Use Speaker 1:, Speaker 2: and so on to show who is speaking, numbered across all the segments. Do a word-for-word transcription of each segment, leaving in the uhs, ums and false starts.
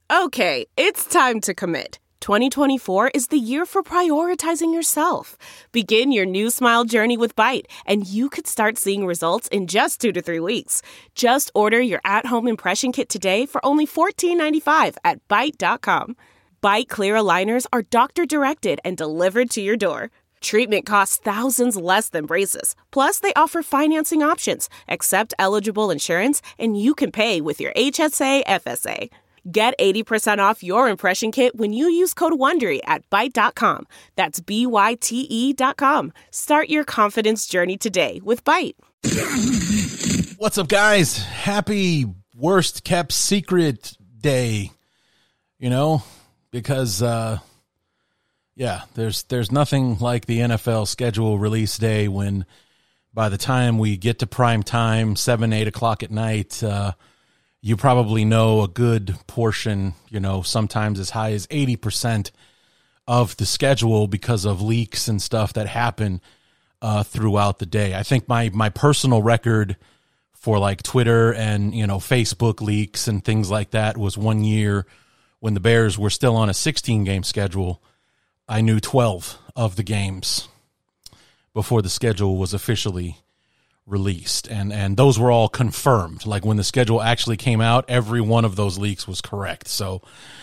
Speaker 1: Okay, it's time to commit. twenty twenty-four is the year for prioritizing yourself. Begin your new smile journey with Byte, and you could start seeing results in just two to three weeks. Just order your at-home impression kit today for only fourteen ninety-five at byte dot com. Byte Clear aligners are doctor-directed and delivered to your door. Treatment costs thousands less than braces. Plus, they offer financing options, accept eligible insurance, and you can pay with your H S A F S A. Get eighty percent off your impression kit when you use code WONDERY at byte dot com. That's B Y T E dot com. Start your confidence journey today with Byte.
Speaker 2: What's up, guys? Happy worst kept secret day. You know, because, uh, yeah, there's there's nothing like the N F L schedule release day when by the time we get to prime time, seven, eight o'clock at night, uh, you probably know a good portion, you know, sometimes as high as eighty percent of the schedule because of leaks and stuff that happen uh, throughout the day. I think my my personal record for like Twitter and, you know, Facebook leaks and things like that was one year when the Bears were still on a sixteen game schedule. I knew twelve of the games before the schedule was officially released, and and those were all confirmed. Like when the schedule actually came out, every one of those leaks was correct. So,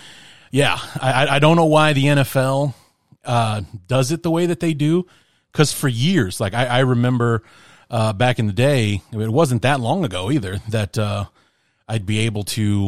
Speaker 2: yeah, I, I don't know why the N F L uh, does it the way that they do, because for years, like I, I remember uh, back in the day, it wasn't that long ago either, that uh, I'd be able to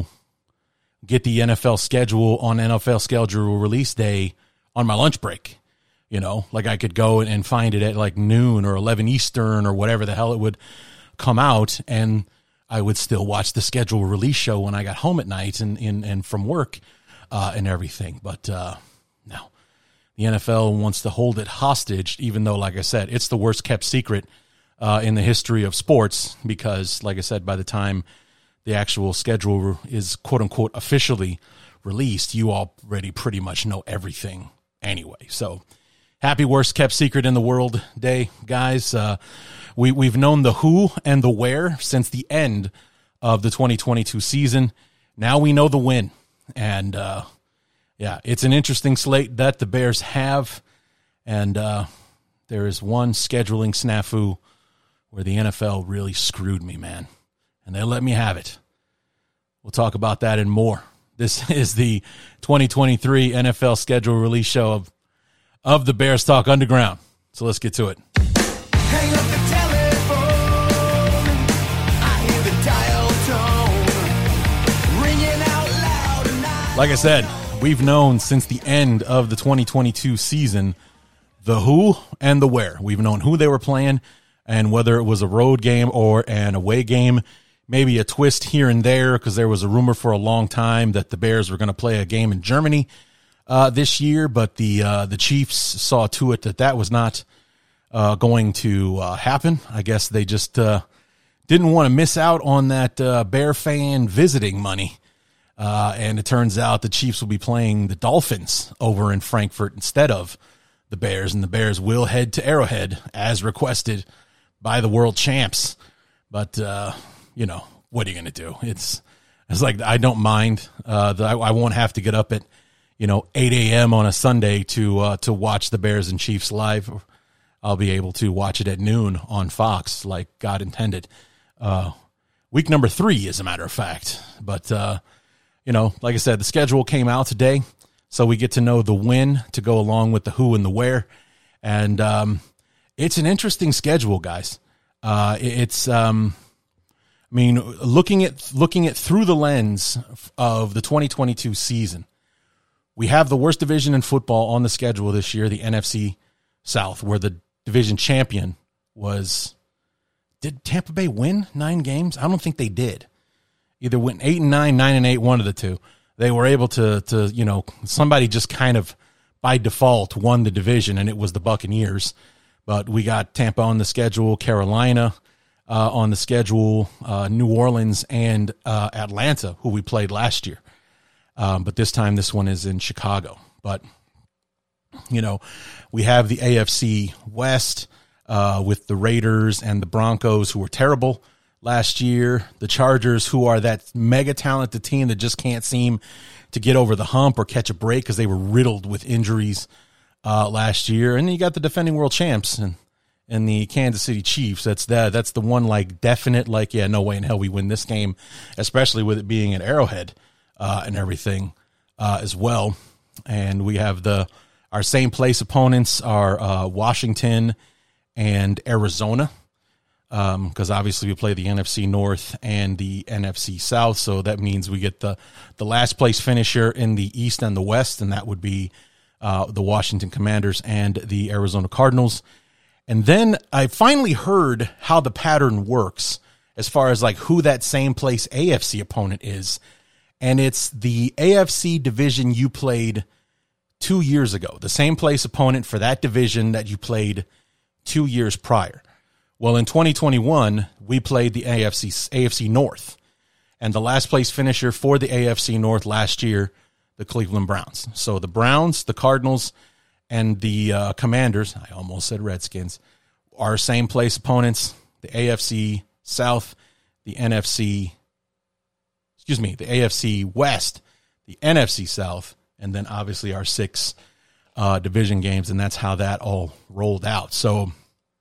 Speaker 2: get the N F L schedule on N F L schedule release day on my lunch break. You know, like I could go and find it at like noon or eleven Eastern or whatever the hell it would come out, and I would still watch the schedule release show when I got home at night and and, and from work uh, and everything. But uh, no, the N F L wants to hold it hostage, even though, like I said, it's the worst kept secret uh, in the history of sports because, like I said, by the time the actual schedule is quote unquote officially released, you already pretty much know everything anyway. So happy worst kept secret in the world day, guys. Uh, we, we've known the who and the where since the end of the twenty twenty-two season. Now we know the when. And, uh, yeah, it's an interesting slate that the Bears have. And uh, there is one scheduling snafu where the N F L really screwed me, man. And they let me have it. We'll talk about that and more. This is the twenty twenty-three N F L schedule release show of, of the Bears Talk Underground. So let's get to it.
Speaker 3: Hang up the telephone. I hear the dial tone ringing out loud. And I
Speaker 2: Like I said, we've known since the end of the twenty twenty-two season the who and the where. We've known who they were playing and whether it was a road game or an away game. Maybe a twist here and there because there was a rumor for a long time that the Bears were going to play a game in Germany uh, this year, but the uh, the Chiefs saw to it that that was not uh, going to uh, happen. I guess they just uh, didn't want to miss out on that uh, Bear fan visiting money, uh, and it turns out the Chiefs will be playing the Dolphins over in Frankfurt instead of the Bears, and the Bears will head to Arrowhead as requested by the world champs. But uh, you know, what are you going to do? It's it's like I don't mind. Uh, the, I, I won't have to get up at, you know, eight a.m. on a Sunday to uh, to watch the Bears and Chiefs live. I'll be able to watch it at noon on Fox like God intended. Uh, week number three, as a matter of fact. But, uh, you know, like I said, the schedule came out today, so we get to know the when to go along with the who and the where. And um, it's an interesting schedule, guys. Uh, it's... Um, I mean, looking at looking at through the lens of the twenty twenty-two season, we have the worst division in football on the schedule this year, the N F C South, where the division champion was. Did Tampa Bay win nine games? I don't think they did. Either went eight and nine, nine and eight, one of the two. They were able to to you know somebody just kind of by default won the division, and it was the Buccaneers. But we got Tampa on the schedule, Carolina. Uh, on the schedule, uh, New Orleans and uh, Atlanta, who we played last year. Um, but this time, this one is in Chicago. But, you know, we have the A F C West uh, with the Raiders and the Broncos, who were terrible last year. The Chargers, who are that mega talented team that just can't seem to get over the hump or catch a break because they were riddled with injuries uh, last year. And then you got the defending world champs and and the Kansas City Chiefs. That's the that's the one like definite like yeah, no way in hell we win this game, especially with it being at Arrowhead uh, and everything uh, as well. And we have the our same place opponents are uh, Washington and Arizona. Because um, obviously we play the N F C North and the N F C South, so that means we get the, the last place finisher in the East and the West, and that would be uh, the Washington Commanders and the Arizona Cardinals. And then I finally heard how the pattern works as far as like who that same place A F C opponent is, and it's the A F C division you played two years ago, the same place opponent for that division that you played two years prior. Well, in twenty twenty-one, we played the A F C A F C North, and the last place finisher for the A F C North last year, the Cleveland Browns. So the Browns, the Cardinals, and the uh, Commanders, I almost said Redskins, are same place opponents, the A F C South, the N F C, excuse me, the A F C West, the N F C South, and then obviously our six uh, division games, and that's how that all rolled out. So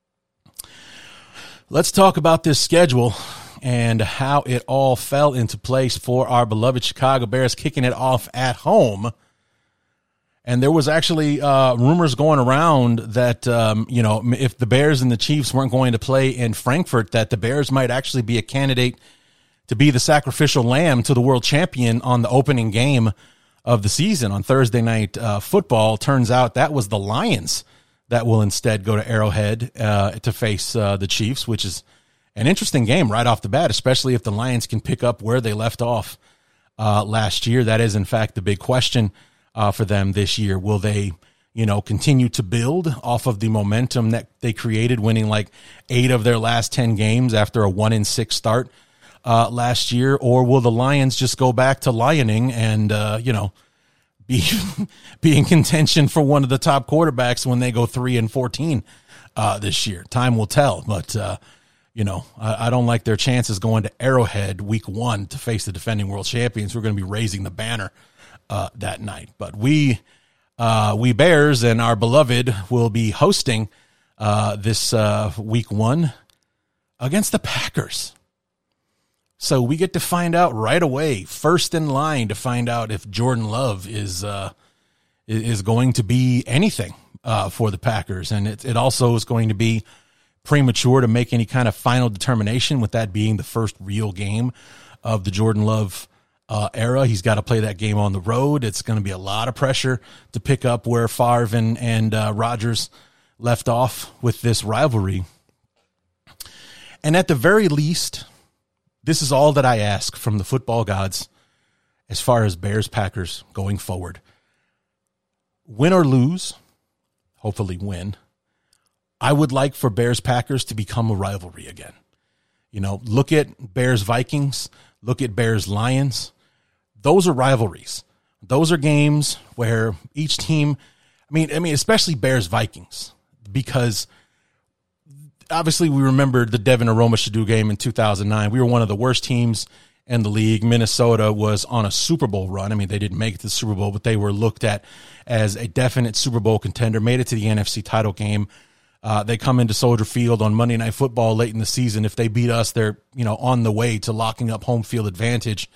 Speaker 2: let's talk about this schedule and how it all fell into place for our beloved Chicago Bears, kicking it off at home. And there was actually uh, rumors going around that, um, you know, if the Bears and the Chiefs weren't going to play in Frankfurt, that the Bears might actually be a candidate to be the sacrificial lamb to the world champion on the opening game of the season on Thursday night uh, football. Turns out that was the Lions that will instead go to Arrowhead uh, to face uh, the Chiefs, which is an interesting game right off the bat, especially if the Lions can pick up where they left off uh, last year. That is, in fact, the big question uh, for them this year. Will they, you know, continue to build off of the momentum that they created, winning like eight of their last ten games after a one in six start uh, last year, or will the Lions just go back to lioning and, uh, you know, be be in contention for one of the top quarterbacks when they go three and fourteen uh, this year? Time will tell, but uh, you know, I, I don't like their chances going to Arrowhead week one to face the defending world champions. We're going to be raising the banner uh, that night, but we uh, we Bears and our beloved will be hosting uh, this uh, week one against the Packers. So we get to find out right away, first in line, to find out if Jordan Love is uh, is going to be anything uh, for the Packers. And it, it also is going to be premature to make any kind of final determination, with that being the first real game of the Jordan Love uh, era. He's got to play that game on the road. It's going to be a lot of pressure to pick up where Favre and, and uh, Rodgers left off with this rivalry. And at the very least, this is all that I ask from the football gods as far as Bears-Packers going forward. Win or lose, hopefully win, I would like for Bears-Packers to become a rivalry again. You know, look at Bears-Vikings, look at Bears-Lions. Those are rivalries. Those are games where each team, I mean, I mean, especially Bears-Vikings, because obviously we remember the Devin Aromashodu game in two thousand nine. We were one of the worst teams in the league. Minnesota was on a Super Bowl run. I mean, they didn't make it to the Super Bowl, but they were looked at as a definite Super Bowl contender, made it to the N F C title game. Uh, they come into Soldier Field on Monday Night Football late in the season. If they beat us, they're, you know, on the way to locking up home field advantage.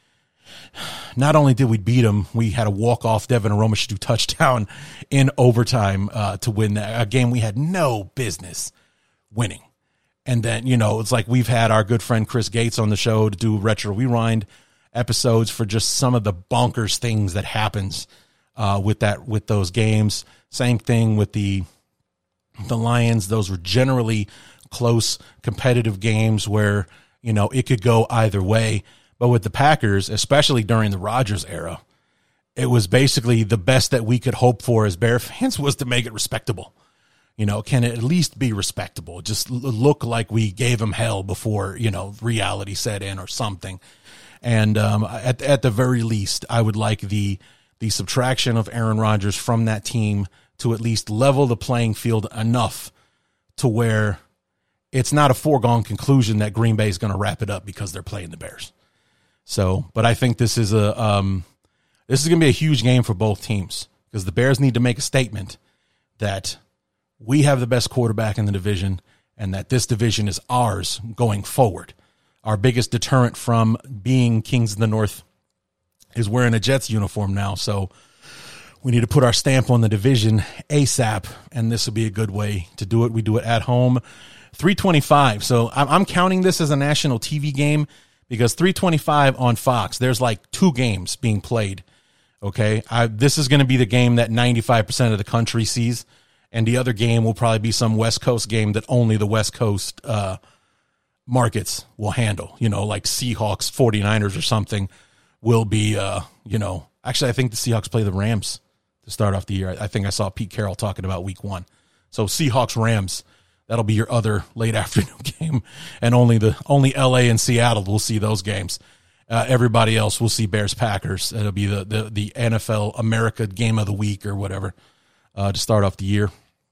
Speaker 2: Not only did we beat them, we had a walk-off Devin Aromashodu touchdown in overtime uh, to win that, a game we had no business winning. And then, you know, it's like we've had our good friend Chris Gates on the show to do Retro Rewind episodes for just some of the bonkers things that happens uh, with that, with those games. Same thing with the the Lions. Those were generally close, competitive games where, you know, it could go either way. But with the Packers, especially during the Rodgers era, it was basically the best that we could hope for as Bear fans was to make it respectable. You know, can it at least be respectable? Just look like we gave him hell before, you know, reality set in or something. And um, at at the very least, I would like the the subtraction of Aaron Rodgers from that team to at least level the playing field enough to where it's not a foregone conclusion that Green Bay is going to wrap it up because they're playing the Bears. So, but I think this is a um, This is going to be a huge game for both teams because the Bears need to make a statement that we have the best quarterback in the division and that this division is ours going forward. Our biggest deterrent from being Kings of the North is wearing a Jets uniform now, so we need to put our stamp on the division ASAP, and this will be a good way to do it. We do it at home, three twenty-five. So I'm, I'm counting this as a national T V game because three twenty-five on Fox, there's like two games being played, okay? I, this is going to be the game that ninety-five percent of the country sees, and the other game will probably be some West Coast game that only the West Coast uh, markets will handle, you know, like Seahawks, forty-niners or something. Will be, uh, you know, actually, I think the Seahawks play the Rams to start off the year. I think I saw Pete Carroll talking about week one. So Seahawks, Rams, that'll be your other late afternoon game. And only the only L A and Seattle will see those games. Uh, everybody else will see Bears, Packers. It'll be the, the, the N F L America game of the week or whatever uh, to start off the year.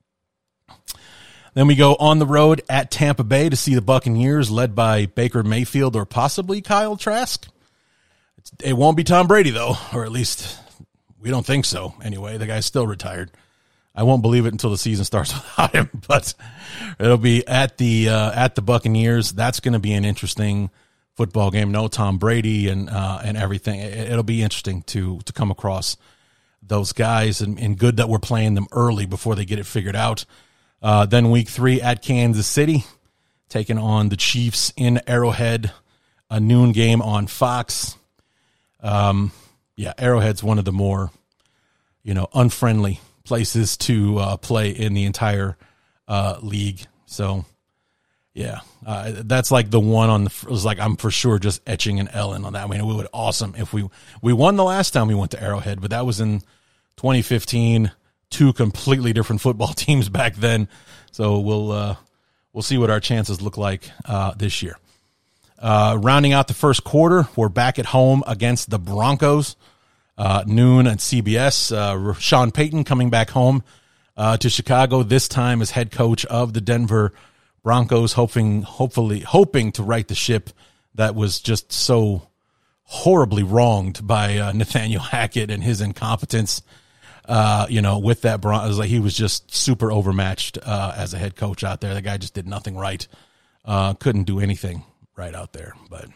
Speaker 2: Then we go on the road at Tampa Bay to see the Buccaneers led by Baker Mayfield or possibly Kyle Trask. It won't be Tom Brady, though, or at least we don't think so. Anyway, the guy's still retired. I won't believe it until the season starts without him, but it'll be at the uh, at the Buccaneers. That's going to be an interesting football game. No Tom Brady and uh, and everything. It, it'll be interesting to to come across those guys, and, and good that we're playing them early before they get it figured out. Uh, then week three at Kansas City, taking on the Chiefs in Arrowhead, a noon game on Fox. Um, yeah, Arrowhead's one of the more, you know, unfriendly places to uh, play in the entire uh, league. So, yeah, uh, that's like the one on the, it was like, I'm for sure just etching an L in on that. I mean, it would be awesome if we, we won the last time we went to Arrowhead, but that was in twenty fifteen, two completely different football teams back then. So we'll, uh, we'll see what our chances look like uh, this year. Uh, rounding out the first quarter, we're back at home against the Broncos, uh, noon at C B S. Uh, Sean Payton coming back home uh, to Chicago, this time as head coach of the Denver Broncos, hoping, hopefully, hoping to right the ship that was just so horribly wronged by uh, Nathaniel Hackett and his incompetence. Uh, you know, with that Broncos, like he was just super overmatched uh, as a head coach out there. The guy just did nothing right, uh, couldn't do anything right out there. But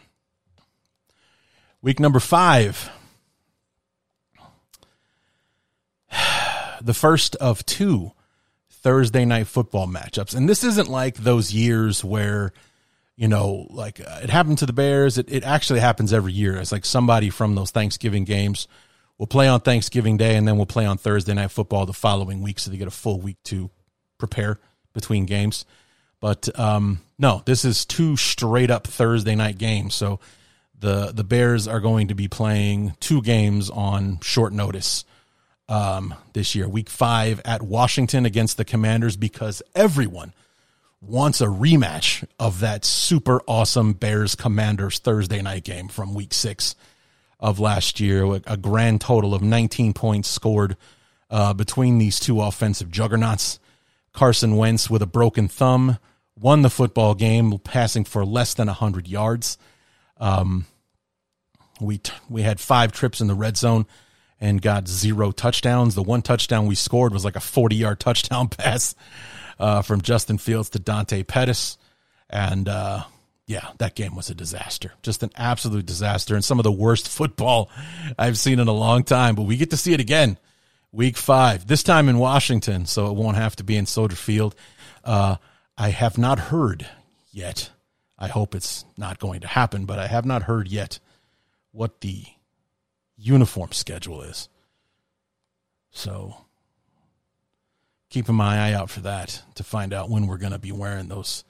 Speaker 2: week number five, the first of two Thursday night football matchups. And this isn't like those years where, you know, like uh, it happened to the Bears. It, it actually happens every year. It's like somebody from those Thanksgiving games will play on Thanksgiving Day and then we'll play on Thursday night football the following week. So they get a full week to prepare between games. But um, no, this is two straight up Thursday night games. So the the Bears are going to be playing two games on short notice um, this year. Week five at Washington against the Commanders because everyone wants a rematch of that super awesome Bears Commanders Thursday night game from week six of last year. A grand total of nineteen points scored uh, between these two offensive juggernauts. Carson Wentz with a broken thumb won the football game, passing for less than one hundred yards. Um, we t- we had five trips in the red zone and got zero touchdowns. The one touchdown we scored was like a forty-yard touchdown pass uh, from Justin Fields to Dante Pettis. And, uh, yeah, that game was a disaster, just an absolute disaster, and some of the worst football I've seen in a long time. But we get to see it again, week five, this time in Washington, so it won't have to be in Soldier Field. Uh I have not heard yet. I hope it's not going to happen, but I have not heard yet what the uniform schedule is. So keeping my eye out for that to find out when we're going to be wearing those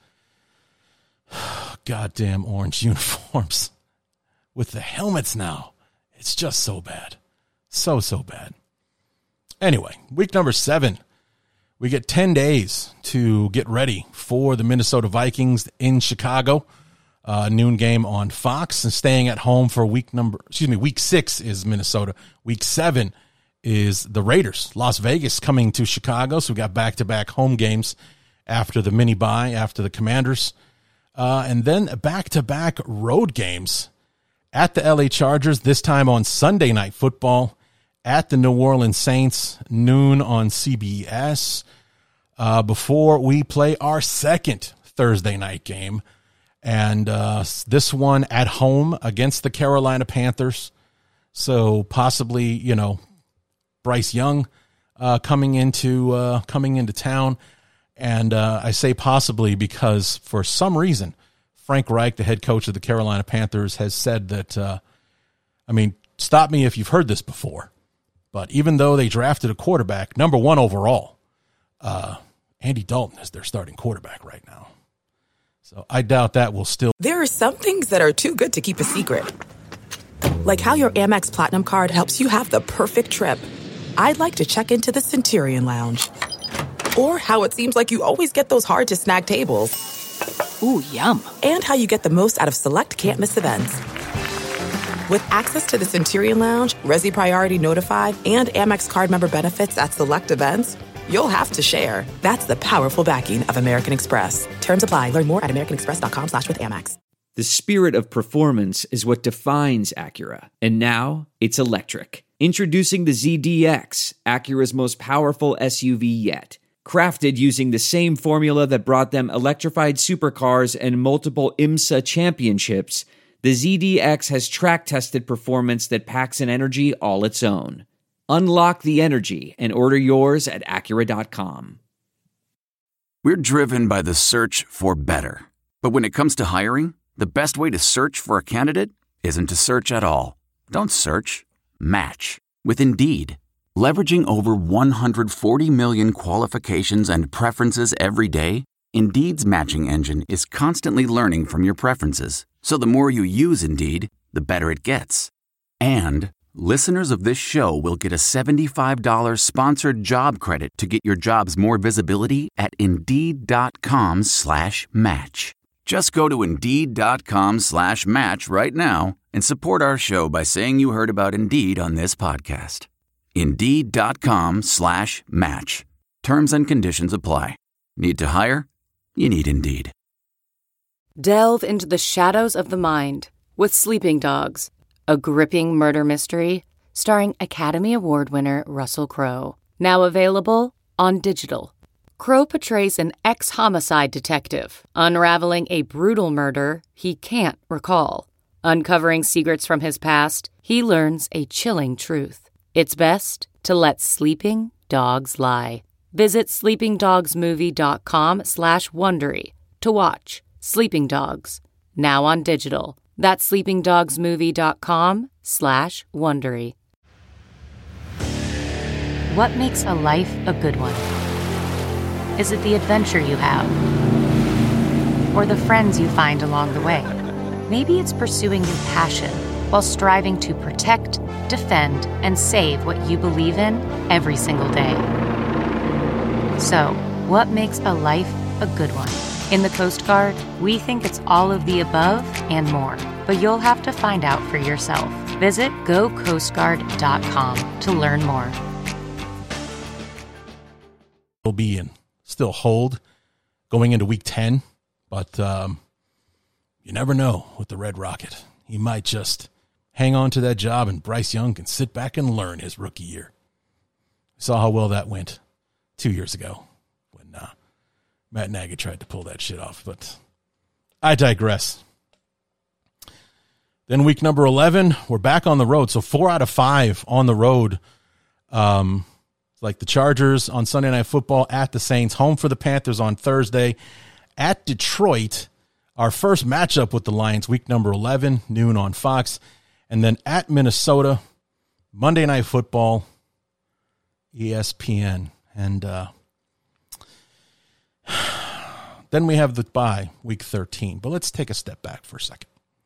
Speaker 2: goddamn orange uniforms with the helmets now. It's just so bad. So, so bad. Anyway, week number seven. We get ten days to get ready for the Minnesota Vikings in Chicago. Uh, noon game on Fox, and staying at home for week number, excuse me, week six is Minnesota. Week seven is the Raiders. Las Vegas coming to Chicago. So we got back-to-back home games after the mini bye, after the Commanders. Uh, and then back-to-back road games at the L A Chargers, this time on Sunday Night Football at the New Orleans Saints, noon on C B S, uh, before we play our second Thursday night game. And uh, this one at home against the Carolina Panthers. So possibly, you know, Bryce Young uh, coming into uh, coming into town. And uh, I say possibly because for some reason, Frank Reich, the head coach of the Carolina Panthers, has said that, uh, I mean, stop me if you've heard this before, but even though they drafted a quarterback, number one overall, uh, Andy Dalton is their starting quarterback right now. So I doubt that will still.
Speaker 4: There are some things that are too good to keep a secret. Like how your Amex Platinum card helps you have the perfect trip. I'd like to check into the Centurion Lounge. Or how it seems like you always get those hard-to-snag tables.
Speaker 5: Ooh, yum.
Speaker 4: And how you get the most out of select can't-miss events. With access to the Centurion Lounge, Resi Priority Notified, and Amex card member benefits at select events, you'll have to share. That's the powerful backing of American Express. Terms apply. Learn more at americanexpress.com slash with Amex.
Speaker 6: The spirit of performance is what defines Acura. And now, it's electric. Introducing the Z D X, Acura's most powerful S U V yet. Crafted using the same formula that brought them electrified supercars and multiple IMSA championships, the Z D X has track-tested performance that packs an energy all its own. Unlock the energy and order yours at Acura dot com.
Speaker 7: We're driven by the search for better. But when it comes to hiring, the best way to search for a candidate isn't to search at all. Don't search. Match with Indeed. Leveraging over one hundred forty million qualifications and preferences every day, Indeed's matching engine is constantly learning from your preferences. So the more you use Indeed, the better it gets. And listeners of this show will get a seventy-five dollars sponsored job credit to get your jobs more visibility at Indeed.com slash match. Just go to Indeed.com slash match right now and support our show by saying you heard about Indeed on this podcast. Indeed.com slash match. Terms and conditions apply. Need to hire? You need Indeed.
Speaker 8: Delve into the shadows of the mind with Sleeping Dogs, a gripping murder mystery starring Academy Award winner Russell Crowe. Now available on digital. Crowe portrays an ex-homicide detective unraveling a brutal murder he can't recall. Uncovering secrets from his past, he learns a chilling truth. It's best to let sleeping dogs lie. Visit sleepingdogsmovie.com slash Wondery to watch Sleeping Dogs, now on digital. That's sleepingdogsmovie.com slash Wondery. What makes a life a good one? Is it the adventure you have? Or the friends you find along the way? Maybe it's pursuing your passion while striving to protect, defend, and save what you believe in every single day. So, what makes a life a good one? In the Coast Guard, we think it's all of the above and more, but you'll have to find out for yourself. Visit go coast guard dot com to learn more.
Speaker 2: Will be in still hold going into week ten, but um, you never know with the Red Rocket. He might just hang on to that job and Bryce Young can sit back and learn his rookie year. We saw how well that went two years ago when uh, Matt Nagy tried to pull that shit off, but I digress. Then week number eleven, we're back on the road. So four out of five on the road. Um, like the Chargers on Sunday Night Football, at the Saints, home for the Panthers on Thursday, at Detroit, our first matchup with the Lions, week number eleven, noon on Fox, and then at Minnesota, Monday Night Football, E S P N. And uh, then we have the bye, week thirteen. But let's take a step back for a second.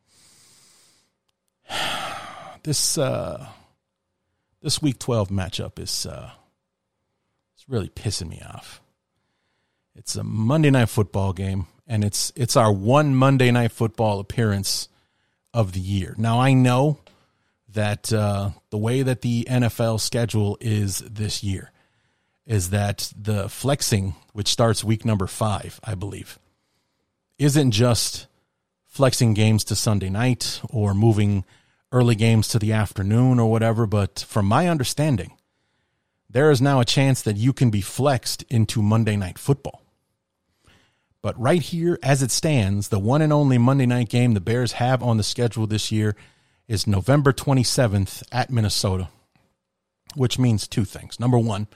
Speaker 2: This uh, this week twelve matchup is uh, it's really pissing me off. It's a Monday Night Football game, and it's it's our one Monday Night Football appearance of the year. Now, I know that uh, the way that the N F L schedule is this year is that the flexing, which starts week number five, I believe, isn't just flexing games to Sunday night or moving early games to the afternoon or whatever. But from my understanding, there is now a chance that you can be flexed into Monday Night Football. But right here, as it stands, the one and only Monday night game the Bears have on the schedule this year is November twenty-seventh at Minnesota, which means two things. Number one,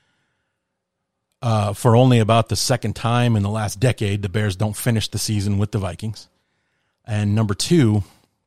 Speaker 2: uh, for only about the second time in the last decade, the Bears don't finish the season with the Vikings. And number two,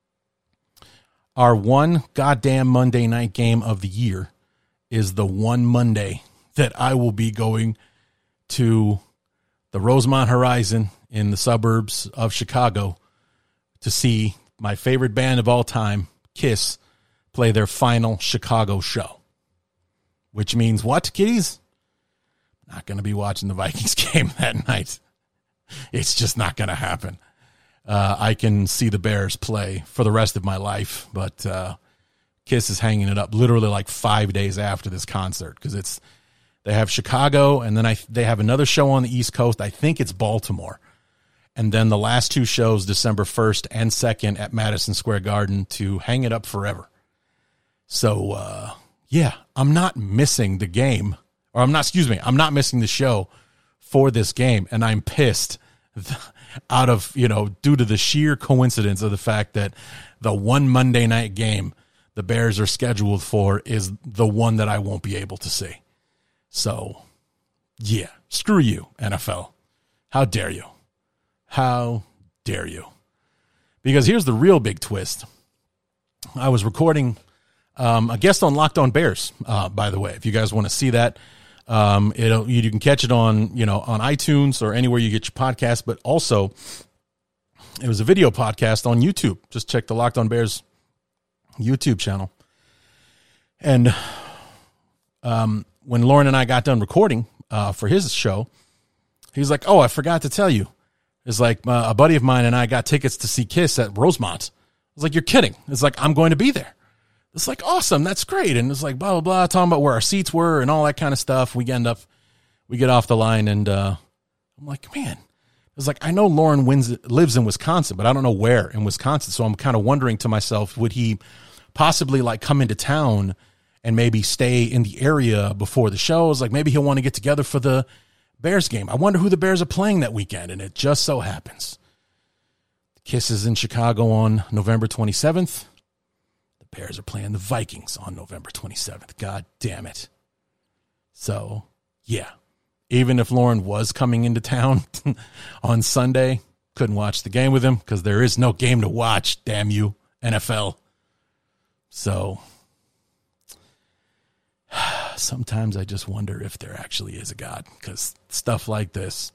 Speaker 2: our one goddamn Monday night game of the year is the one Monday that I will be going to the Rosemont Horizon in the suburbs of Chicago to see my favorite band of all time, Kiss, play their final Chicago show. Which means what, kiddies? Not going to be watching the Vikings game that night. It's just not going to happen. Uh, I can see the Bears play for the rest of my life, but uh, Kiss is hanging it up literally like five days after this concert because it's they have Chicago and then I they have another show on the East Coast. I think it's Baltimore. And then the last two shows, December first and second at Madison Square Garden to hang it up forever. So, uh, yeah, I'm not missing the game. Or I'm not, excuse me, I'm not missing the show for this game. And I'm pissed out of, you know, due to the sheer coincidence of the fact that the one Monday night game the Bears are scheduled for is the one that I won't be able to see. So, yeah, screw you, N F L. How dare you? How dare you? Because here's the real big twist. I was recording um, a guest on Locked On Bears, uh, by the way. If you guys want to see that, um, it'll, you can catch it on, you know, on iTunes or anywhere you get your podcast. But also, it was a video podcast on YouTube. Just check the Locked On Bears YouTube channel. And um, when Lauren and I got done recording uh, for his show, he's like, "Oh, I forgot to tell you." It's like uh, a buddy of mine and I got tickets to see Kiss at Rosemont. I was like, "You're kidding." It's like, "I'm going to be there." It's like, "Awesome. That's great." And it's like, blah, blah, blah, talking about where our seats were and all that kind of stuff. We end up, we get off the line and uh, I'm like, man, it's like, I know Lauren wins, lives in Wisconsin, but I don't know where in Wisconsin. So I'm kind of wondering to myself, would he possibly like come into town and maybe stay in the area before the shows? Like maybe he'll want to get together for the Bears game. I wonder who the Bears are playing that weekend, and it just so happens Kiss is in Chicago on November twenty-seventh. The Bears are playing the Vikings on November twenty-seventh. God damn it. So, yeah, even if Lauren was coming into town on Sunday, couldn't watch the game with him because there is no game to watch, damn you, N F L. So sometimes I just wonder if there actually is a God, because stuff like this,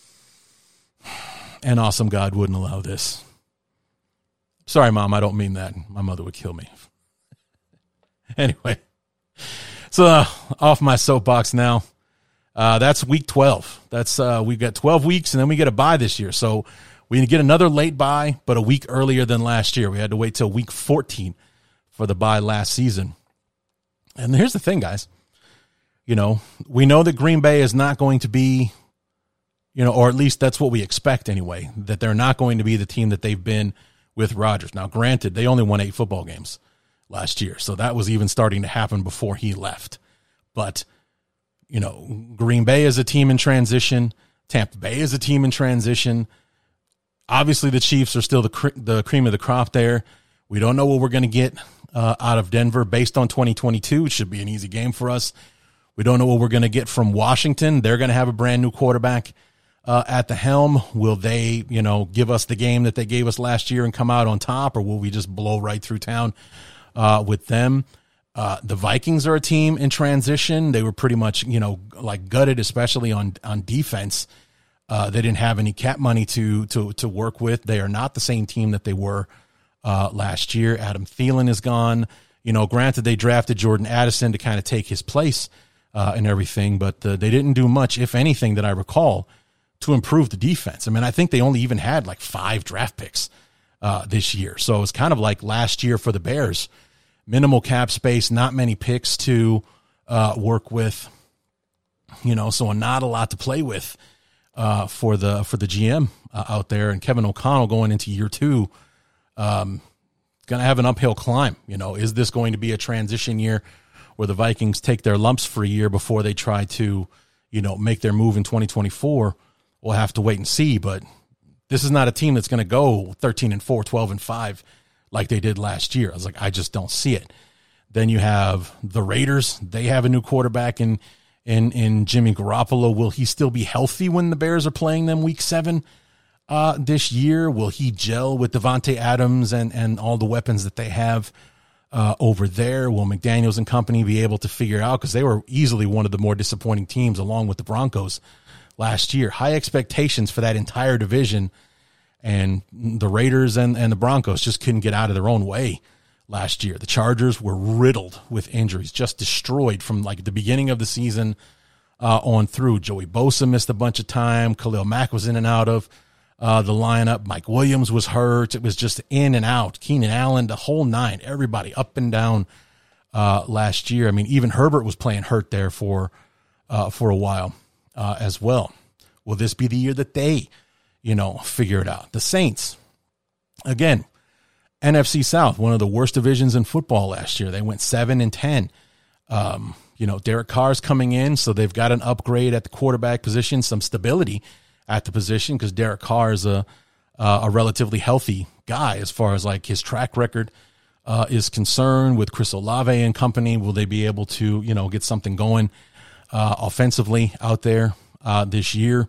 Speaker 2: an awesome God wouldn't allow this. Sorry, Mom, I don't mean that. My mother would kill me. Anyway, so uh, off my soapbox now. Uh, that's week twelve. That's uh, we've got twelve weeks, and then we get a bye this year. So we get another late bye, but a week earlier than last year. We had to wait till week fourteen for the bye last season. And here's the thing, guys. You know, we know that Green Bay is not going to be, you know, or at least that's what we expect anyway, that they're not going to be the team that they've been with Rodgers. Now, granted, they only won eight football games last year, so that was even starting to happen before he left. But, you know, Green Bay is a team in transition. Tampa Bay is a team in transition. Obviously, the Chiefs are still the cre- the cream of the crop there. We don't know what we're going to get uh, out of Denver based on twenty twenty-two. It should be an easy game for us. We don't know what we're going to get from Washington. They're going to have a brand new quarterback uh, at the helm. Will they, you know, give us the game that they gave us last year and come out on top, or will we just blow right through town uh, with them? Uh, the Vikings are a team in transition. They were pretty much, you know, like gutted, especially on on defense. Uh, they didn't have any cap money to to to work with. They are not the same team that they were uh, last year. Adam Thielen is gone. You know, granted, they drafted Jordan Addison to kind of take his place uh, and everything, but uh, they didn't do much, if anything, that I recall, to improve the defense. I mean, I think they only even had like five draft picks uh, this year. So it's kind of like last year for the Bears. Minimal cap space, not many picks to uh, work with, you know, so not a lot to play with uh, for the for the G M uh, out there. And Kevin O'Connell going into year two, um, going to have an uphill climb. You know, is this going to be a transition year where the Vikings take their lumps for a year before they try to, you know, make their move in twenty twenty-four? We'll have to wait and see, but this is not a team that's going to go thirteen and four, twelve and five like they did last year. I was like, I just don't see it. Then you have the Raiders. They have a new quarterback in, in, in Jimmy Garoppolo. Will he still be healthy when the Bears are playing them week seven uh, this year? Will he gel with Devontae Adams and, and all the weapons that they have uh, over there? Will McDaniels and company be able to figure it out? Because they were easily one of the more disappointing teams along with the Broncos last year. High expectations for that entire division, and the Raiders and, and the Broncos just couldn't get out of their own way last year. The Chargers were riddled with injuries, just destroyed from like the beginning of the season uh, on through. Joey Bosa missed a bunch of time. Khalil Mack was in and out of uh, the lineup. Mike Williams was hurt. It was just in and out. Keenan Allen, the whole nine, everybody up and down uh, last year. I mean, even Herbert was playing hurt there for uh, for a while. Uh, as well. Will this be the year that they, you know, figure it out? The Saints, again, N F C South, one of the worst divisions in football last year. They went seven and ten. Um, you know, Derek Carr's coming in, so they've got an upgrade at the quarterback position, some stability at the position because Derek Carr is a uh, a relatively healthy guy as far as like his track record uh, is concerned. With Chris Olave and company, will they be able to, you know, get something going Uh, offensively out there uh, this year?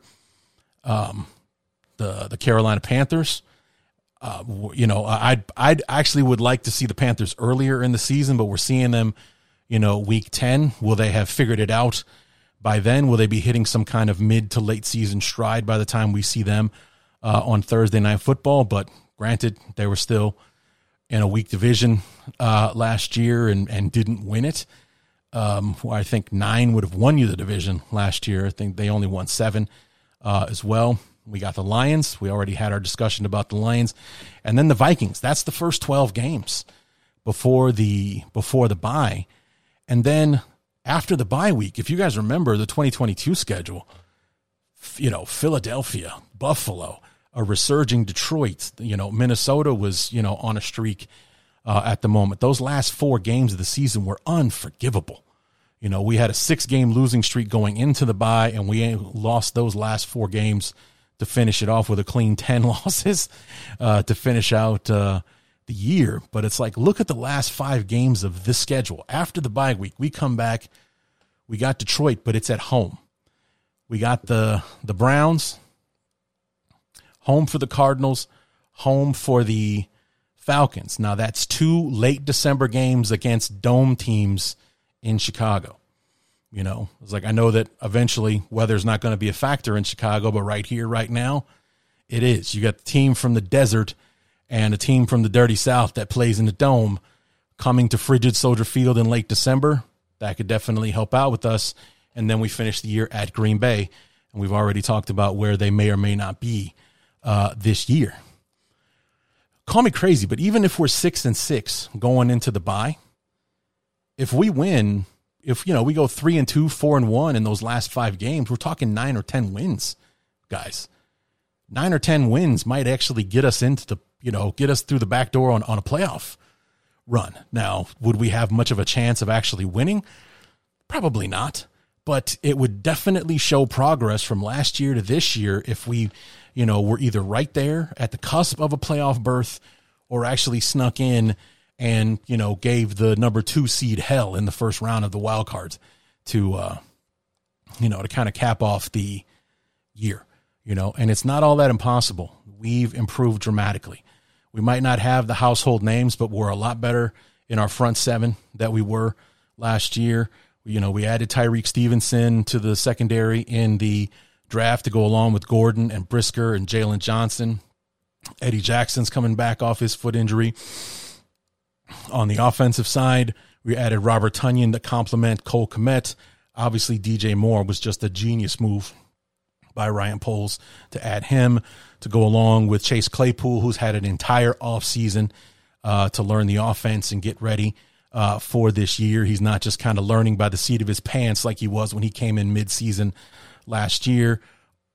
Speaker 2: Um, the the Carolina Panthers, uh, you know, I I actually would like to see the Panthers earlier in the season, but we're seeing them, you know, week ten. Will they have figured it out by then? Will they be hitting some kind of mid to late season stride by the time we see them uh, on Thursday Night Football? But granted, they were still in a weak division uh, last year and, and didn't win it. Um, I think nine would have won you the division last year. I think they only won seven uh, as well. We got the Lions. We already had our discussion about the Lions. And then the Vikings. That's the first twelve games before the before the bye. And then after the bye week, if you guys remember the twenty twenty-two schedule, you know, Philadelphia, Buffalo, a resurging Detroit, you know, Minnesota was, you know, on a streak uh, at the moment. Those last four games of the season were unforgivable. You know, we had a six-game losing streak going into the bye, and we lost those last four games to finish it off with a clean ten losses uh, to finish out uh, the year. But it's like, look at the last five games of this schedule. After the bye week, we come back, we got Detroit, but it's at home. We got the the Browns, home for the Cardinals, home for the Falcons. Now, that's two late December games against dome teams in Chicago. You know, it's like, I know that eventually weather's not going to be a factor in Chicago, but right here, right now, it is. You got the team from the desert and a team from the dirty South that plays in the dome coming to frigid Soldier Field in late December. That could definitely help out with us. And then we finish the year at Green Bay, and we've already talked about where they may or may not be uh, this year. Call me crazy, but even if we're six and six going into the bye, if we win, if, you know, we go three and two, four and one in those last five games, we're talking nine or ten wins, guys. Nine or ten wins might actually get us into the, you know, get us through the back door on, on a playoff run. Now, would we have much of a chance of actually winning? Probably not, but it would definitely show progress from last year to this year if we, you know, were either right there at the cusp of a playoff berth or actually snuck in and, you know, gave the number two seed hell in the first round of the wild cards to, uh, you know, to kind of cap off the year, you know, and it's not all that impossible. We've improved dramatically. We might not have the household names, but we're a lot better in our front seven that we were last year. You know, we added Tyreek Stevenson to the secondary in the draft to go along with Gordon and Brisker and Jalen Johnson. Eddie Jackson's coming back off his foot injury. On the offensive side, we added Robert Tonyan to complement Cole Kmet. Obviously, D J Moore was just a genius move by Ryan Poles to add him to go along with Chase Claypool, who's had an entire offseason uh, to learn the offense and get ready uh, for this year. He's not just kind of learning by the seat of his pants like he was when he came in midseason last year.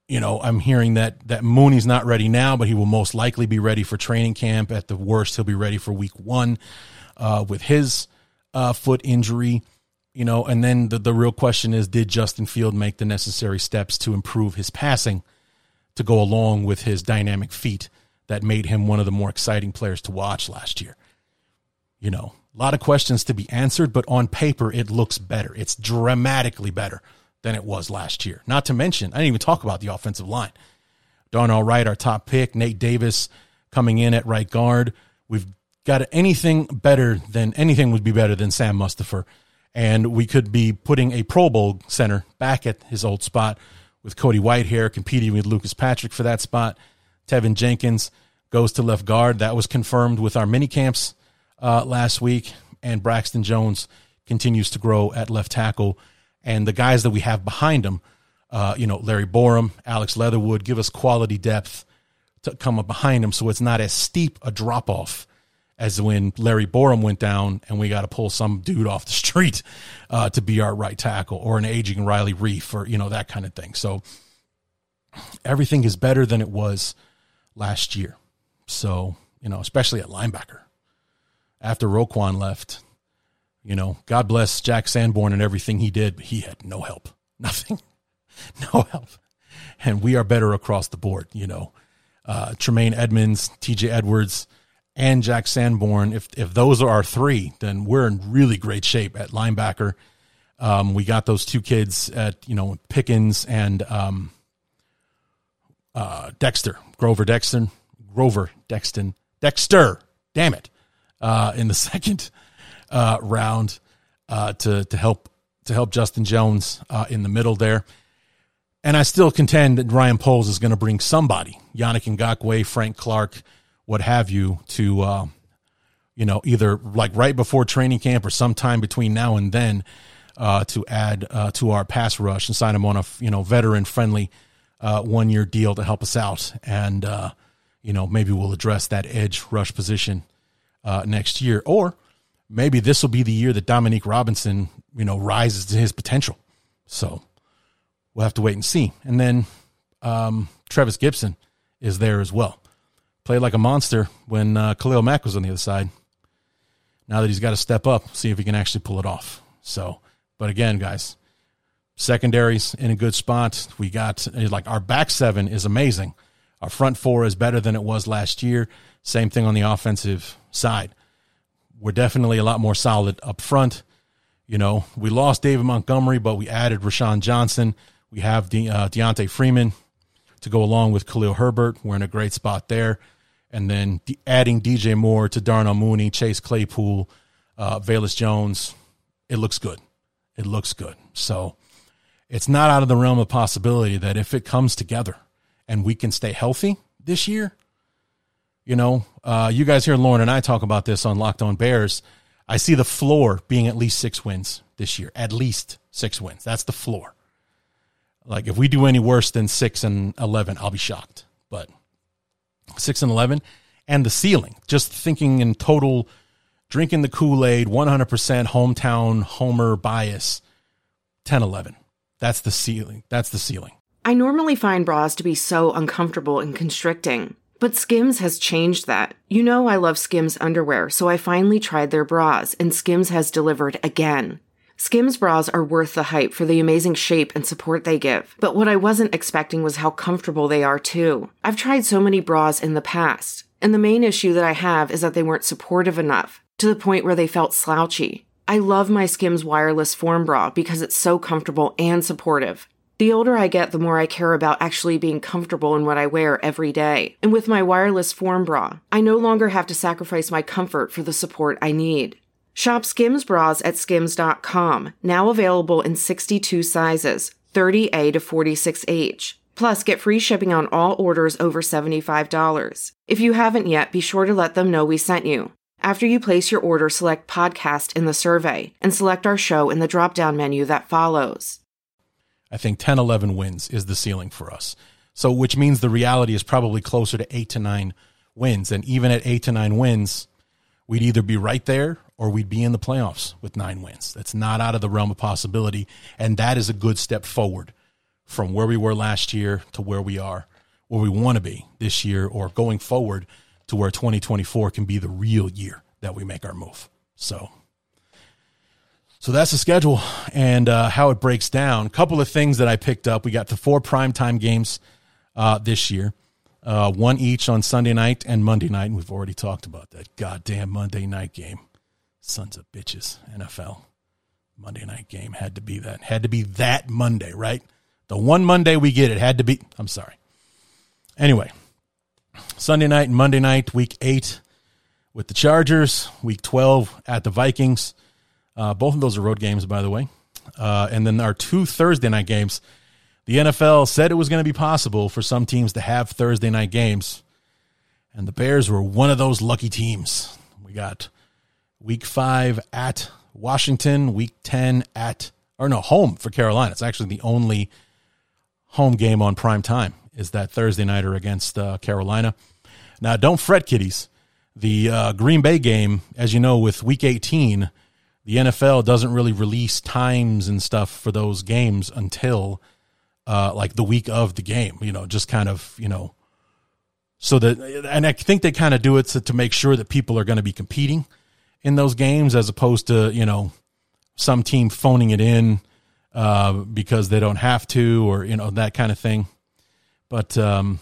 Speaker 2: you know, I'm hearing that that Mooney's not ready now, but he will most likely be ready for training camp. At the worst, he'll be ready for week one uh, with his uh, foot injury. You know, and then the, the real question is, did Justin Field make the necessary steps to improve his passing to go along with his dynamic feet that made him one of the more exciting players to watch last year? You know, a lot of questions to be answered, but on paper, it looks better. It's dramatically better than it was last year. Not to mention, I didn't even talk about the offensive line. Darnell Wright, our top pick, Nate Davis coming in at right guard. We've got anything better than, anything would be better than Sam Mustipher. And we could be putting a Pro Bowl center back at his old spot with Cody Whitehair competing with Lucas Patrick for that spot. Tevin Jenkins goes to left guard. That was confirmed with our mini camps uh, last week. And Braxton Jones continues to grow at left tackle. And the guys that we have behind him, uh, you know, Larry Borum, Alex Leatherwood, give us quality depth to come up behind him so it's not as steep a drop-off as when Larry Borum went down and we got to pull some dude off the street uh, to be our right tackle, or an aging Riley Reef, or, you know, that kind of thing. So everything is better than it was last year. So, you know, especially at linebacker. After Roquan left, you know, God bless Jack Sanborn and everything he did, but he had no help. Nothing. No help. And we are better across the board, you know. Uh, Tremaine Edmonds, T J Edwards, and Jack Sanborn, if if those are our three, then we're in really great shape at linebacker. Um, we got those two kids at, you know, Pickens and um, uh, Dexter, Grover Dexter, Grover Dexton, Dexter, damn it, uh, in the second uh, round uh, to to help to help Justin Jones uh, in the middle there. And I still contend that Ryan Poles is going to bring somebody, Yannick Ngakoue, Frank Clark, what have you, to, uh, you know, either like right before training camp or sometime between now and then uh, to add uh, to our pass rush and sign him on a, you know, veteran-friendly uh, one-year deal to help us out. And, uh, you know, maybe we'll address that edge rush position uh, next year. Or maybe this will be the year that Dominique Robinson, you know, rises to his potential. So we'll have to wait and see. And then um, Trevis Gibson is there as well. Played like a monster when uh, Khalil Mack was on the other side. Now that he's got to step up, see if he can actually pull it off. So, but again, guys, secondary's in a good spot. We got, like, our back seven is amazing. Our front four is better than it was last year. Same thing on the offensive side. We're definitely a lot more solid up front. You know, we lost David Montgomery, but we added Rashawn Johnson. We have De- uh, Deontay Freeman to go along with Khalil Herbert. We're in a great spot there. And then the, adding D J Moore to Darnell Mooney, Chase Claypool, uh, Velus Jones, it looks good. It looks good. So it's not out of the realm of possibility that if it comes together and we can stay healthy this year, you know, uh, you guys hear Lauren and I talk about this on Locked On Bears. I see the floor being at least six wins this year, at least six wins. That's the floor. Like, if we do any worse than six and eleven, I'll be shocked. But six and eleven, and the ceiling, just thinking in total, drinking the Kool-Aid, one hundred percent hometown homer bias, ten eleven. That's the ceiling. That's the ceiling.
Speaker 9: I normally find bras to be so uncomfortable and constricting, but Skims has changed that. You know I love Skims underwear, so I finally tried their bras, and Skims has delivered again. Skims bras are worth the hype for the amazing shape and support they give, but what I wasn't expecting was how comfortable they are too. I've tried so many bras in the past, and the main issue that I have is that they weren't supportive enough, to the point where they felt slouchy. I love my Skims wireless form bra because it's so comfortable and supportive. The older I get, the more I care about actually being comfortable in what I wear every day. And with my wireless form bra, I no longer have to sacrifice my comfort for the support I need. Shop Skims bras at skims dot com, now available in sixty-two sizes, thirty A to forty-six H. Plus, get free shipping on all orders over seventy-five dollars. If you haven't yet, be sure to let them know we sent you. After you place your order, select Podcast in the survey, and select our show in the drop-down menu that follows.
Speaker 2: I think ten eleven wins is the ceiling for us. So, which means the reality is probably closer to eight to nine wins. And even at eight to nine wins, we'd either be right there or we'd be in the playoffs with nine wins. That's not out of the realm of possibility, and that is a good step forward from where we were last year to where we are, where we want to be this year, or going forward to where twenty twenty-four can be the real year that we make our move. So, so that's the schedule and uh, how it breaks down. A couple of things that I picked up. We got the four primetime games uh, this year, uh, one each on Sunday night and Monday night. And we've already talked about that goddamn Monday night game. Sons of bitches, N F L. Monday night game had to be that. Had to be that Monday, right? The one Monday we get it had to be. I'm sorry. Anyway, Sunday night and Monday night, week eight with the Chargers, week twelve at the Vikings. Uh, both of those are road games, by the way. Uh, and then our two Thursday night games. The N F L said it was going to be possible for some teams to have Thursday night games, and the Bears were one of those lucky teams. We got week five at Washington, week ten at, or no, home for Carolina. It's actually the only home game on prime time is that Thursday nighter against uh, Carolina. Now, don't fret, kiddies. The uh, Green Bay game, as you know, with week eighteen, the N F L doesn't really release times and stuff for those games until uh, like the week of the game, you know, just kind of, you know, so that, and I think they kind of do it to, to make sure that people are going to be competing in those games, as opposed to, you know, some team phoning it in uh, because they don't have to, or, you know, that kind of thing. But, um,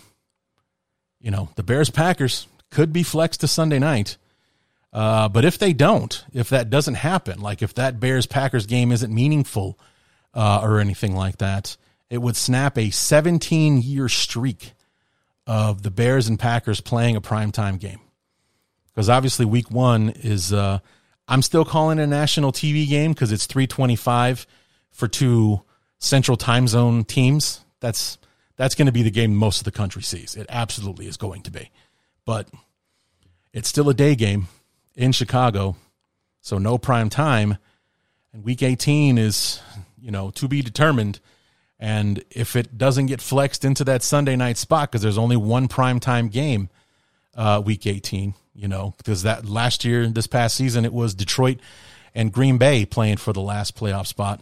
Speaker 2: you know, the Bears-Packers could be flexed to Sunday night. Uh, but if they don't, if that doesn't happen, like if that Bears-Packers game isn't meaningful uh, or anything like that, it would snap a seventeen-year streak of the Bears and Packers playing a primetime game. Because obviously week one is, uh, I'm still calling it a national T V game because it's three twenty-five for two central time zone teams. That's that's going to be the game most of the country sees. It absolutely is going to be. But it's still a day game in Chicago, so no prime time. And week eighteen is, you know, to be determined. And if it doesn't get flexed into that Sunday night spot, because there's only one primetime game uh, week eighteen, you know, because that last year, this past season, it was Detroit and Green Bay playing for the last playoff spot.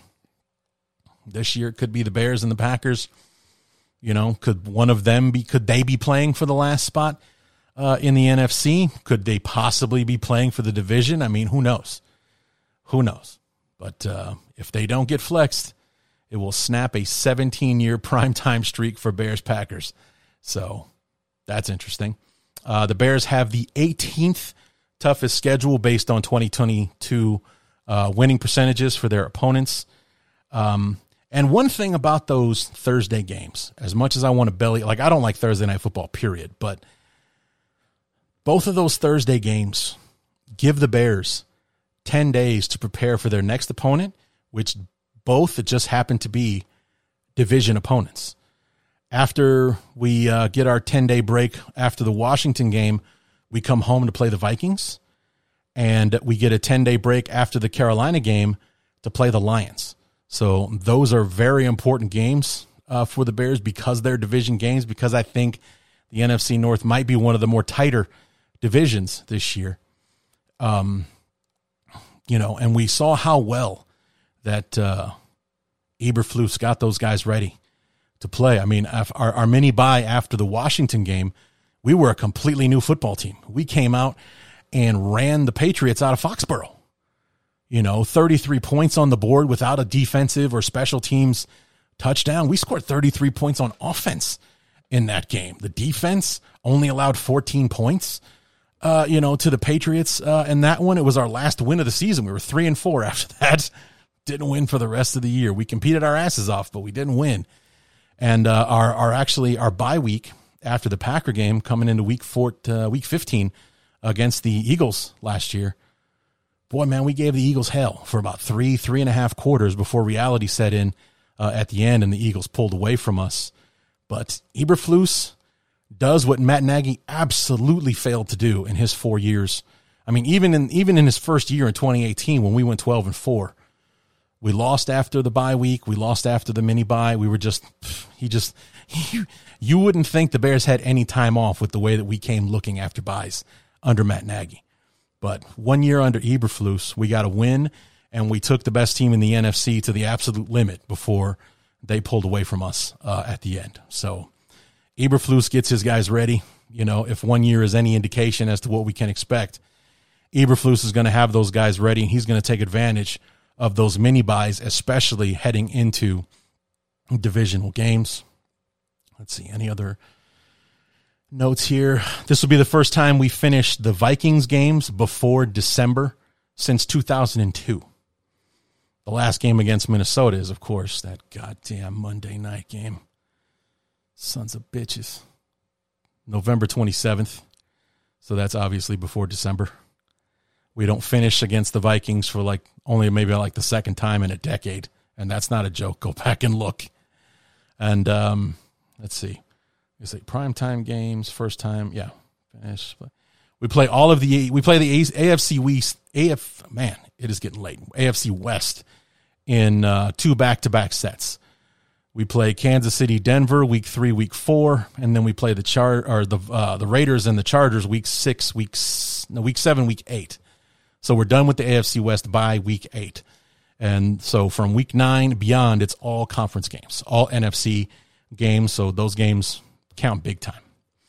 Speaker 2: This year, it could be the Bears and the Packers. You know, could one of them be, could they be playing for the last spot uh, in the N F C? Could they possibly be playing for the division? I mean, who knows? Who knows? But uh, if they don't get flexed, it will snap a seventeen-year primetime streak for Bears-Packers. So that's interesting. Uh, the Bears have the eighteenth toughest schedule based on twenty twenty-two uh, winning percentages for their opponents. Um, and one thing about those Thursday games, as much as I want to belly, like I don't like Thursday night football, period, but both of those Thursday games give the Bears ten days to prepare for their next opponent, which both just happen to be division opponents. After we uh, get our ten-day break after the Washington game, we come home to play the Vikings, and we get a ten-day break after the Carolina game to play the Lions. So those are very important games uh, for the Bears because they're division games, because I think the N F C North might be one of the more tighter divisions this year. Um, you know, and we saw how well that uh, Eberflus got those guys ready to play. I mean, our, our mini bye after the Washington game, we were a completely new football team. We came out and ran the Patriots out of Foxborough. You know, thirty-three points on the board without a defensive or special teams touchdown. We scored thirty-three points on offense in that game. The defense only allowed fourteen points, uh, you know, to the Patriots. Uh, and that one, it was our last win of the season. We were three and four after that. Didn't win for the rest of the year. We competed our asses off, but we didn't win. And uh, our, our actually our bye week after the Packer game, coming into week four, uh, week fifteen against the Eagles last year. Boy, man, we gave the Eagles hell for about three, three and a half quarters before reality set in uh, at the end, and the Eagles pulled away from us. But Eberflus does what Matt Nagy absolutely failed to do in his four years. I mean, even in even in his first year in twenty eighteen, when we went twelve and four, we lost after the bye week. We lost after the mini bye. We were just, he just, he, you wouldn't think the Bears had any time off with the way that we came looking after byes under Matt Nagy. But one year under Eberflus, we got a win, and we took the best team in the N F C to the absolute limit before they pulled away from us uh, at the end. So Eberflus gets his guys ready. You know, if one year is any indication as to what we can expect, Eberflus is going to have those guys ready, and he's going to take advantage of those mini buys, especially heading into divisional games. Let's see, any other notes here? This will be the first time we finish the Vikings games before December since two thousand two. The last game against Minnesota is, of course, that goddamn Monday night game. Sons of bitches. November twenty-seventh. So that's obviously before December. We don't finish against the Vikings for like only maybe like the second time in a decade. And that's not a joke. Go back and look. And um, let's see. We say primetime games, first time. Yeah. Finish. We play all of the, we play the A F C West, A F, man, it is getting late. A F C West in uh, two back-to-back sets. We play Kansas City, Denver, week three, week four, and then we play the Char or the uh, the Raiders and the Chargers, week six, week no, week seven, week eight. So we're done with the A F C West by week eight, and so from week nine beyond, it's all conference games, all N F C games. So those games count big time.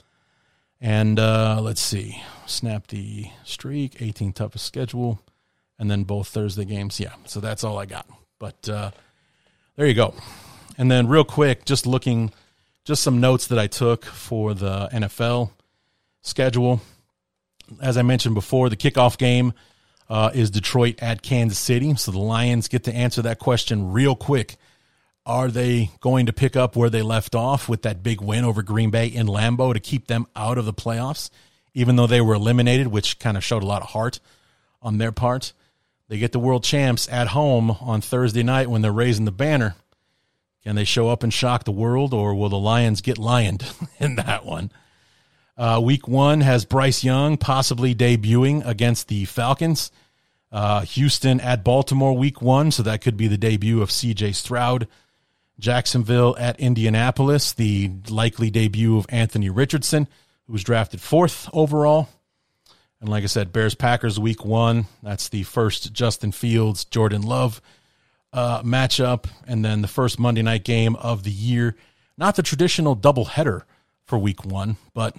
Speaker 2: And uh, let's see, snap the streak, eighteen toughest schedule, and then both Thursday games. Yeah, so that's all I got. But uh, there you go. And then real quick, just looking, just some notes that I took for the N F L schedule. As I mentioned before, the kickoff game uh, is Detroit at Kansas City. So the Lions get to answer that question real quick. Are they going to pick up where they left off with that big win over Green Bay in Lambeau to keep them out of the playoffs, even though they were eliminated, which kind of showed a lot of heart on their part? They get the world champs at home on Thursday night when they're raising the banner. Can they show up and shock the world, or will the Lions get lioned in that one? Uh, week one has Bryce Young possibly debuting against the Falcons. Uh, Houston at Baltimore week one, so that could be the debut of C J Stroud. Jacksonville at Indianapolis, the likely debut of Anthony Richardson, who was drafted fourth overall. And like I said, Bears-Packers week one, that's the first Justin Fields, Jordan Love Uh, matchup, and then the first Monday night game of the year. Not the traditional doubleheader for week one, but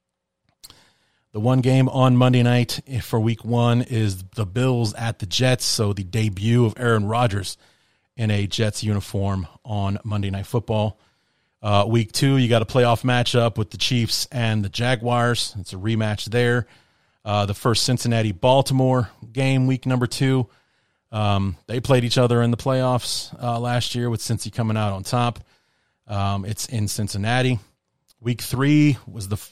Speaker 2: the one game on Monday night for week one is the Bills at the Jets, so the debut of Aaron Rodgers in a Jets uniform on Monday Night Football. Uh, week two, you got a playoff matchup with the Chiefs and the Jaguars. It's a rematch there. Uh, the first Cincinnati-Baltimore game, week number two. Um, they played each other in the playoffs uh, last year with Cincy coming out on top. Um, it's in Cincinnati. Week three was the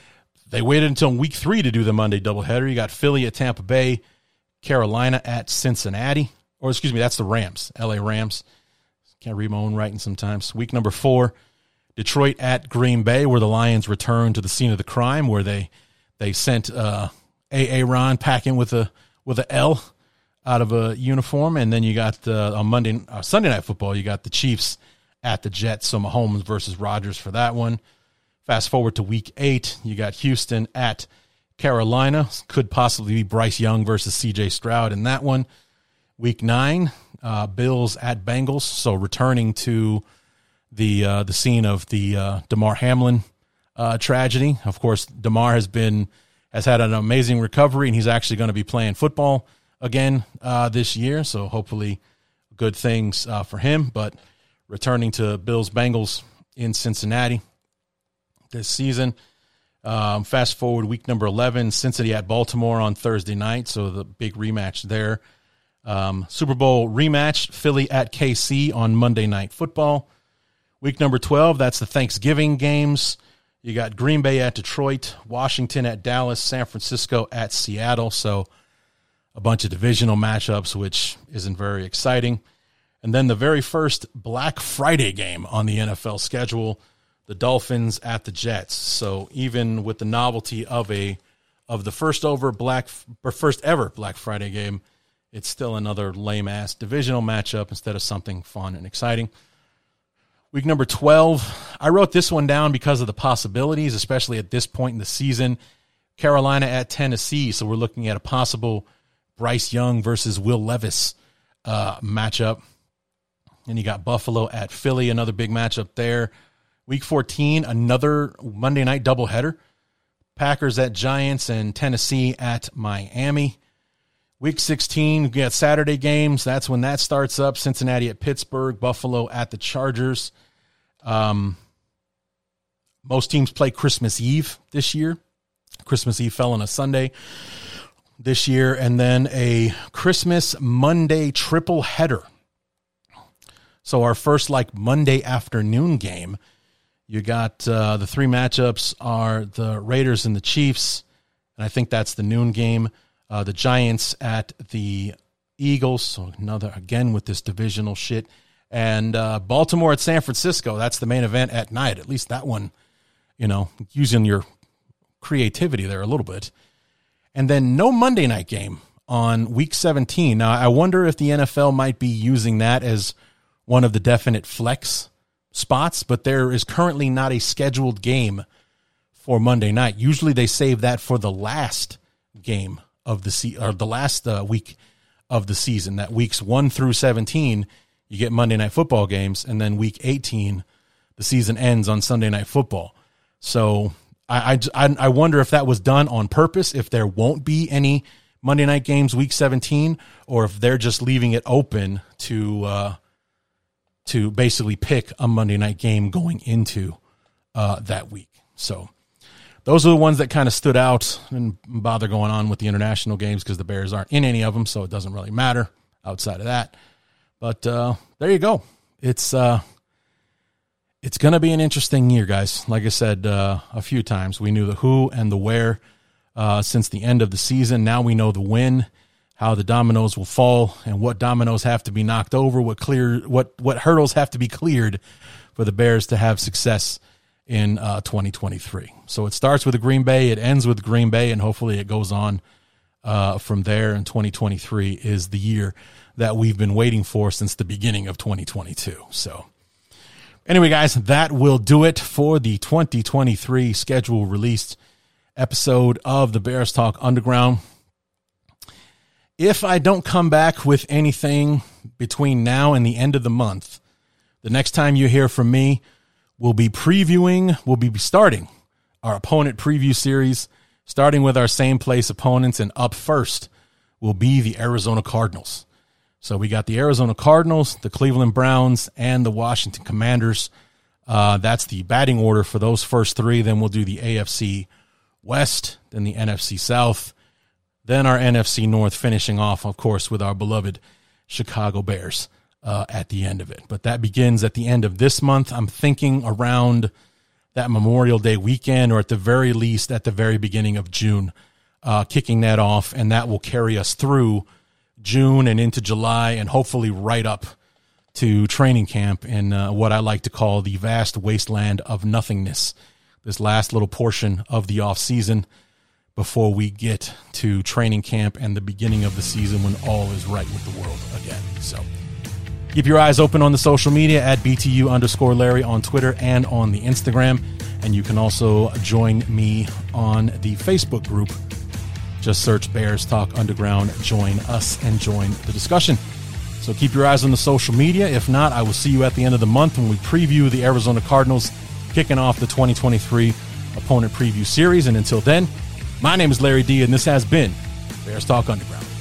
Speaker 2: – they waited until week three to do the Monday doubleheader. You got Philly at Tampa Bay, Carolina at Cincinnati. Or, excuse me, that's the Rams, L A Rams. Can't read my own writing sometimes. Week number four, Detroit at Green Bay, where the Lions return to the scene of the crime, where they they sent uh, A A. Ron packing with a with a L out of a uniform. And then you got uh, on Monday, uh, Sunday Night Football, you got the Chiefs at the Jets, so Mahomes versus Rodgers for that one. Fast forward to week eight, you got Houston at Carolina. Could possibly be Bryce Young versus C J Stroud in that one. Week nine, uh, Bills at Bengals, so returning to the uh, the scene of the uh, Damar Hamlin uh, tragedy. Of course, Damar has been has had an amazing recovery, and he's actually going to be playing football again uh, this year, so hopefully good things uh, for him. But returning to Bills-Bengals in Cincinnati this season. Um, fast forward, week number eleven, Cincinnati at Baltimore on Thursday night, so the big rematch there. Um, Super Bowl rematch, Philly at K C on Monday Night Football. Week number twelve, that's the Thanksgiving games. You got Green Bay at Detroit, Washington at Dallas, San Francisco at Seattle. So a bunch of divisional matchups, which isn't very exciting. And then the very first Black Friday game on the N F L schedule, the Dolphins at the Jets. So even with the novelty of a of the first over Black or first ever Black Friday game, it's still another lame-ass divisional matchup instead of something fun and exciting. Week number twelve, I wrote this one down because of the possibilities, especially at this point in the season. Carolina at Tennessee, so we're looking at a possible Bryce Young versus Will Levis uh, matchup. And you got Buffalo at Philly, another big matchup there. Week fourteen, another Monday night doubleheader. Packers at Giants and Tennessee at Miami. Week sixteen, we got Saturday games. That's when that starts up. Cincinnati at Pittsburgh, Buffalo at the Chargers. Um, most teams play Christmas Eve this year. Christmas Eve fell on a Sunday this year. And then a Christmas Monday triple header. So our first like Monday afternoon game, you got uh, the three matchups are the Raiders and the Chiefs, and I think that's the noon game. Uh, the Giants at the Eagles, so another, again, with this divisional shit. And uh, Baltimore at San Francisco, that's the main event at night. At least that one, you know, using your creativity there a little bit. And then no Monday night game on week seventeen. Now, I wonder if the N F L might be using that as one of the definite flex spots, but there is currently not a scheduled game for Monday night. Usually they save that for the last game of the se- or the last uh, week of the season. That weeks one through seventeen, you get Monday night football games, and then week eighteen, the season ends on Sunday night football. So I, I, I wonder if that was done on purpose, if there won't be any Monday night games week seventeen, or if they're just leaving it open to uh, to basically pick a Monday night game going into uh, that week. So those are the ones that kind of stood out, and bother going on with the international games because the Bears aren't in any of them, so it doesn't really matter outside of that. But uh, there you go. It's uh, it's going to be an interesting year, guys. Like I said uh, a few times, we knew the who and the where uh, since the end of the season. Now we know the when, how the dominoes will fall, and what dominoes have to be knocked over, what clear, what what hurdles have to be cleared for the Bears to have success in uh, twenty twenty-three. So it starts with Green Bay, it ends with Green Bay, and hopefully it goes on uh, from there. And twenty twenty-three is the year that we've been waiting for since the beginning of twenty twenty-two. So anyway, guys, that will do it for the twenty twenty-three schedule released episode of the Bears Talk Underground. If I don't come back with anything between now and the end of the month, the next time you hear from me, we'll be previewing, we'll be starting our opponent preview series, starting with our same place opponents, and up first will be the Arizona Cardinals. So we got the Arizona Cardinals, the Cleveland Browns, and the Washington Commanders. Uh, that's the batting order for those first three. Then we'll do the A F C West, then the N F C South, then our N F C North, finishing off, of course, with our beloved Chicago Bears uh, at the end of it. But that begins at the end of this month. I'm thinking around that Memorial Day weekend, or at the very least at the very beginning of June, uh, kicking that off, and that will carry us through June and into July, and hopefully right up to training camp in uh, what I like to call the vast wasteland of nothingness, this last little portion of the off season before we get to training camp and the beginning of the season when all is right with the world again. So keep your eyes open on the social media at B T U underscore Larry on Twitter and on the Instagram. And you can also join me on the Facebook group. Just search Bears Talk Underground, join us, and join the discussion. So keep your eyes on the social media. If not, I will see you at the end of the month when we preview the Arizona Cardinals, kicking off the twenty twenty-three opponent preview series. And until then, my name is Larry D, and this has been Bears Talk Underground.